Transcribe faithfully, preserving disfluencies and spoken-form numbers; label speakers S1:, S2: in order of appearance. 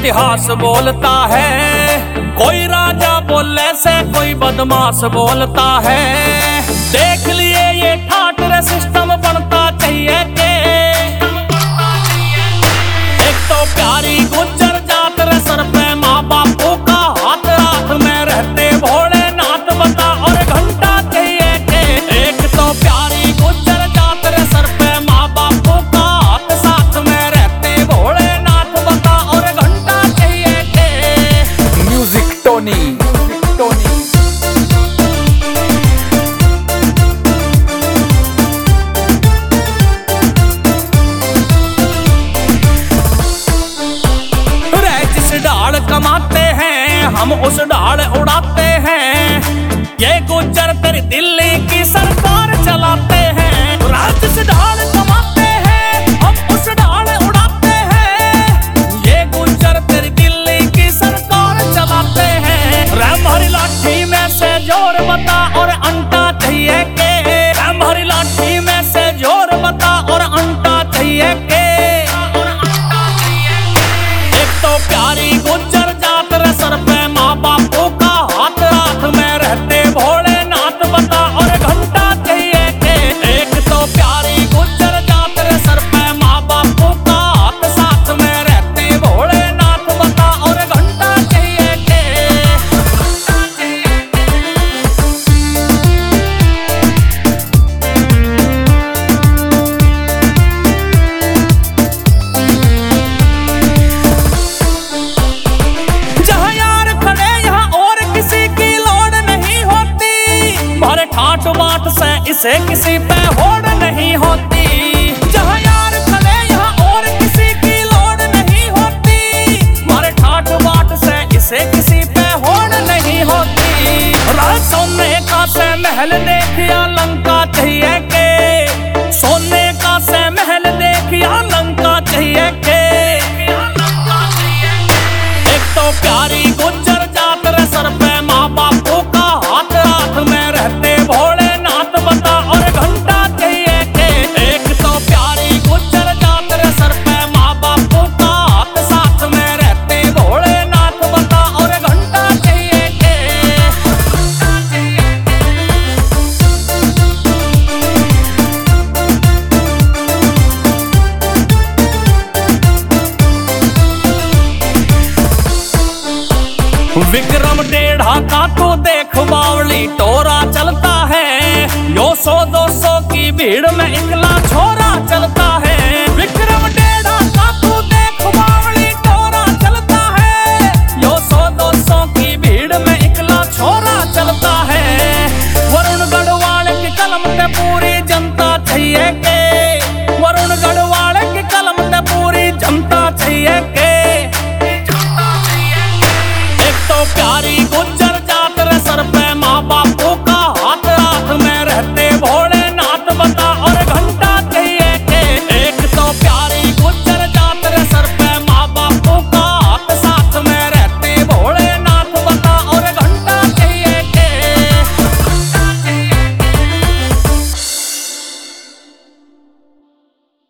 S1: इतिहास बोलता है, कोई राजा बोले से कोई बदमाश बोलता है। देख लिए ये ठाट रे सिस्टम बनता चाहिए के, एक तो प्यारी गुज्जर जात रे सर पे माँ बापू का हाथ, रात में रहते भोलेनाथ बता और घंटा चाहिए के। एक तो प्यारी गुज्जर जात रे सर पे माँ बापू का हाथ, साथ में रहते भोलेनाथ बता और घंटा चाहिए के।
S2: म्यूजिक टोनी टोनी
S1: ढाल कमाते हैं हम उस ढाल उड़ाते हैं, ये गुज्जर तेरी दिल्ली की सरकार चलाते हैं। राज्य से ढाल कमाते हैं हम उस ढाल उड़ाते हैं, ये गुज्जर तेरी दिल्ली की सरकार चलाते हैं। राम हरी लाठी में से जोर बता और अंटा चाहिए के, राम हरी लाठी में से जोर बता और अंटा चाहिए के। प्यारी गुज्जर जात रे सर पे माँ बापू का हाथ, हाथ में रहते भोलेनाथ बता और घंटा चाहिए के। एक तो प्यारी गुज्जर जात रे सर पे माँ बापू का हाथ, साथ में रहते भोलेनाथ बता और घंटा चाहिए के। ठाट से इसे किसी पे होड़ नहीं होती, जहाँ यार खड़े यहाँ और किसी की लोड़ नहीं होती। मारे ठाट बाट से इसे किसी पे होड़ नहीं होती। राज सोने का से महल देखिया लंका चाहिए के, सोने का से महल देखिया लंका चाहिए के। एक तो प्यारी गुज्जर जात रे सर पे माँ बापू का हाथ, हाथ में रहते भोले बता और घंटा चाहिए के। एक तो प्यारी गुज्जर जात रे सर पे माँ बापू का हाथ, साथ में रहते भोलेनाथ बता और घंटा चाहिए के। विक्रम डेढ़ा का तो देख बावली टोरा चलता है, यो सौ दो सौ की भीड़ में इकला छोरा चलता है। विक्रम